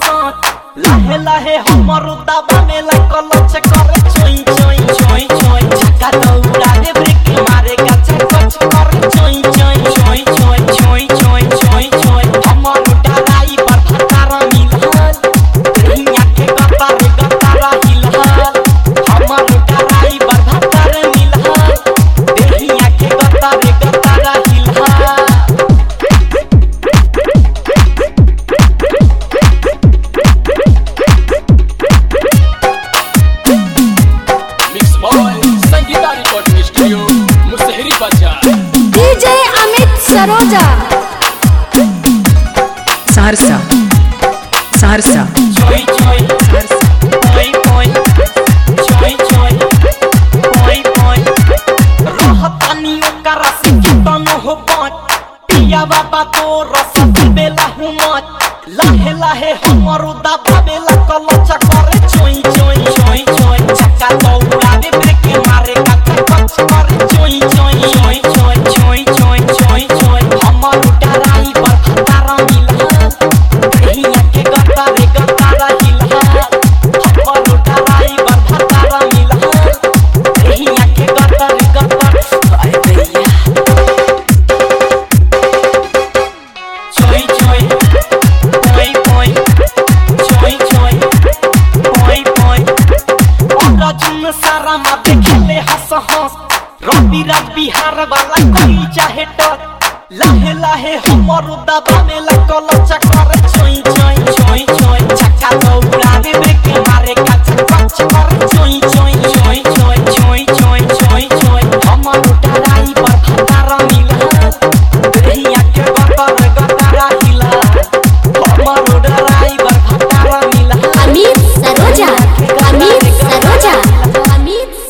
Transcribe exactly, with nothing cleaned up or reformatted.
साथ लाहे लाहे हमर दबा में लगल छ करे छोई छोई छोई छोई छक्का दौड़ा दे ब्रेक मारे गच्चा कच करे छोई छोई छोई छोई छोई छोई छोई छोई हमर डराई पर फटारा मिलल दुनिया के गता रे गता हिलल हमर डराई पर फटारा मिलल दुनिया के गता रे गता हिलल डीजे अमित सरोजा सहरसा सहरसा छोई छोई सहरसा पोई पोई छोई छोई पोई पोई रहतानी ओकरा से कितन हो पाँच पिया बाबा तो रस बेला हुमत लाहे लाहे हमर दबा बेला कलचा करे छोई छोई छोई छोई छक्का दौड़ा दे ब्रेक मारे कच्चा कच करे छोई छोई छोई छोई छोई छोई छोई छोई हमर डराई पर फटारा मिलल दुनिया के गता रे गता हिलल हमर डराई पर फटारा मिलल दुनिया के गता रे गता हाय भैया छोई छोई पोई पोई छोई छोई पोई पोई और जुन सारा मा देखले हंस हंस रवि रात बिहार वाला कोई चाहे टक लाहे लाहे हमर दबा में लगल छ करे छोई छोई छोई छोई छक्का दौड़ा